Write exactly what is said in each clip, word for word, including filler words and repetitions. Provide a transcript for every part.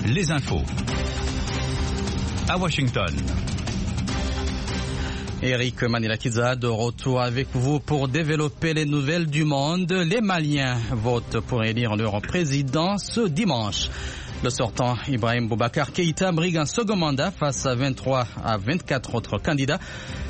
les infos. À Washington. Eric Manilakiza de retour avec vous pour développer les nouvelles du monde. Les Maliens votent pour élire leur président ce dimanche. Le sortant Ibrahim Boubacar Keïta brigue un second mandat face à vingt-trois à vingt-quatre autres candidats.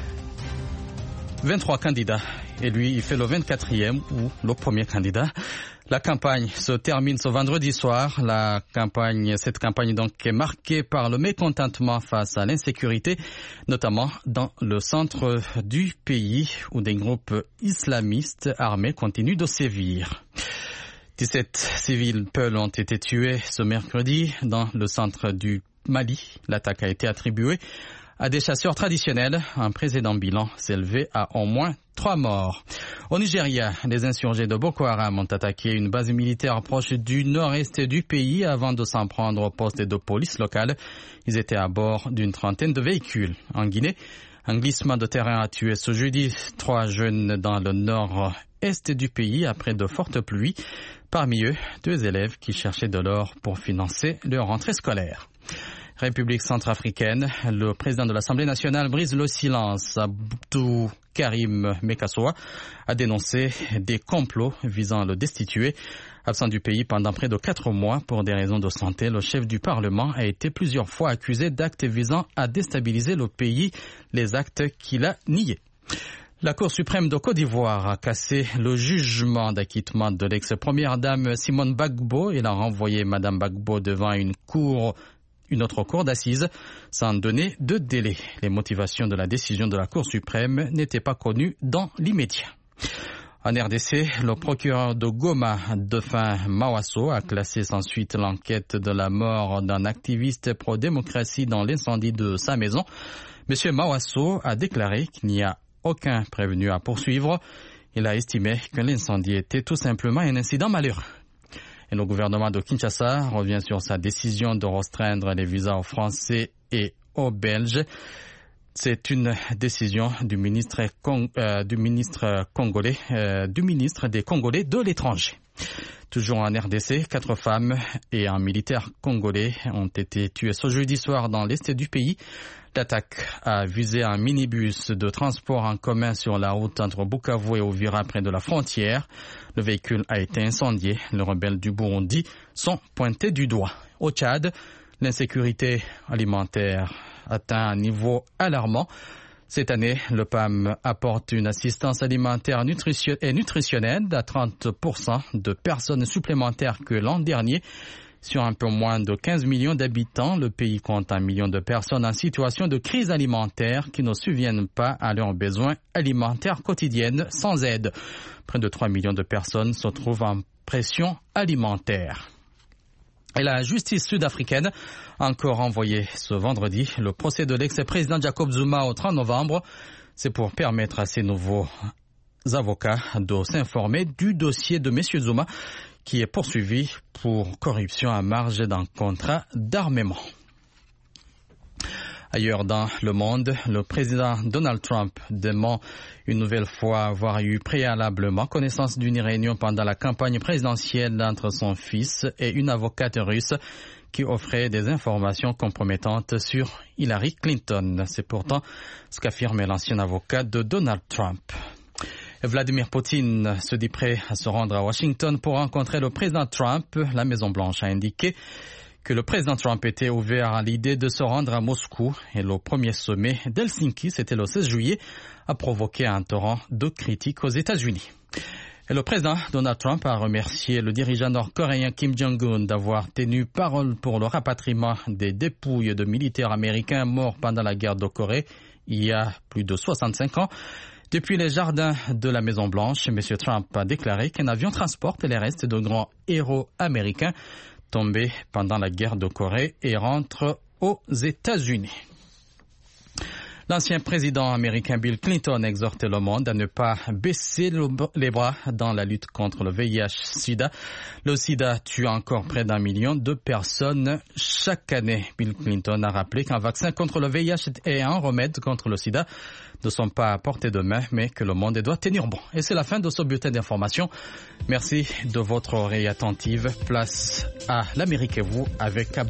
vingt-trois candidats. Et lui, il fait le vingt-quatrième ou le premier candidat. La campagne se termine ce vendredi soir. La campagne, cette campagne donc est marquée par le mécontentement face à l'insécurité, notamment dans le centre du pays où des groupes islamistes armés continuent de sévir. dix-sept civils peuls ont été tués ce mercredi dans le centre du Mali. L'attaque a été attribuée à des chasseurs traditionnels. Un précédent bilan s'est élevé à au moins trois morts. Au Nigeria, les insurgés de Boko Haram ont attaqué une base militaire proche du nord-est du pays avant de s'en prendre au poste de police locale. Ils étaient à bord d'une trentaine de véhicules. En Guinée, un glissement de terrain a tué ce jeudi trois jeunes dans le nord-est du pays après de fortes pluies. Parmi eux, deux élèves qui cherchaient de l'or pour financer leur rentrée scolaire. République centrafricaine, le président de l'Assemblée nationale brise le silence. Abdou Karim Mekasoa a dénoncé des complots visant à le destituer. Absent du pays pendant près de quatre mois pour des raisons de santé, le chef du Parlement a été plusieurs fois accusé d'actes visant à déstabiliser le pays, les actes qu'il a niés. La Cour suprême de Côte d'Ivoire a cassé le jugement d'acquittement de l'ex-première dame Simone Gbagbo et l'a renvoyé Madame Gbagbo devant une cour Une autre cour d'assises sans donner de délai. Les motivations de la décision de la Cour suprême n'étaient pas connues dans l'immédiat. En R D C, le procureur de Goma, Dauphin Mawasso, a classé sans suite l'enquête de la mort d'un activiste pro-démocratie dans l'incendie de sa maison. Monsieur Mawasso a déclaré qu'il n'y a aucun prévenu à poursuivre. Il a estimé que l'incendie était tout simplement un incident malheureux. Et le gouvernement de Kinshasa revient sur sa décision de restreindre les visas aux Français et aux Belges. C'est une décision du ministre, Cong- euh, du ministre congolais, euh, du ministre des Congolais de l'étranger. Toujours en R D C, quatre femmes et un militaire congolais ont été tués ce jeudi soir dans l'est du pays. L'attaque a visé un minibus de transport en commun sur la route entre Bukavu et Uvira près de la frontière. Le véhicule a été incendié. Les rebelles du Burundi sont pointés du doigt. Au Tchad, l'insécurité alimentaire atteint un niveau alarmant. Cette année, le P A M apporte une assistance alimentaire et nutritionnelle à trente pour cent de personnes supplémentaires que l'an dernier. Sur un peu moins de quinze millions d'habitants, le pays compte un million de personnes en situation de crise alimentaire qui ne subviennent pas à leurs besoins alimentaires quotidiennes sans aide. Près de trois millions de personnes se trouvent en pression alimentaire. Et la justice sud-africaine a encore envoyé ce vendredi le procès de l'ex-président Jacob Zuma au trente novembre. C'est pour permettre à ces nouveaux avocats de s'informer du dossier de M. Zuma qui est poursuivi pour corruption à marge d'un contrat d'armement. Ailleurs dans le monde, le président Donald Trump dément une nouvelle fois avoir eu préalablement connaissance d'une réunion pendant la campagne présidentielle entre son fils et une avocate russe qui offrait des informations compromettantes sur Hillary Clinton. C'est pourtant ce qu'affirme l'ancien avocat de Donald Trump. Vladimir Poutine se dit prêt à se rendre à Washington pour rencontrer le président Trump. La Maison-Blanche a indiqué que le président Trump était ouvert à l'idée de se rendre à Moscou et le premier sommet d'Helsinki, c'était le seize juillet, a provoqué un torrent de critiques aux États-Unis. Et le président Donald Trump a remercié le dirigeant nord-coréen Kim Jong-un d'avoir tenu parole pour le rapatriement des dépouilles de militaires américains morts pendant la guerre de Corée il y a plus de soixante-cinq ans. Depuis les jardins de la Maison-Blanche, M. Trump a déclaré qu'un avion transporte les restes de grands héros américains tombés pendant la guerre de Corée et rentre aux États-Unis. L'ancien président américain Bill Clinton exhorte le monde à ne pas baisser les bras dans la lutte contre le V I H-Sida. Le sida tue encore près d'un million de personnes chaque année. Bill Clinton a rappelé qu'un vaccin contre le V I H et un remède contre le sida ne sont pas à portée de main, mais que le monde doit tenir bon. Et c'est la fin de ce bulletin d'information. Merci de votre oreille attentive. Place à l'Amérique et vous avec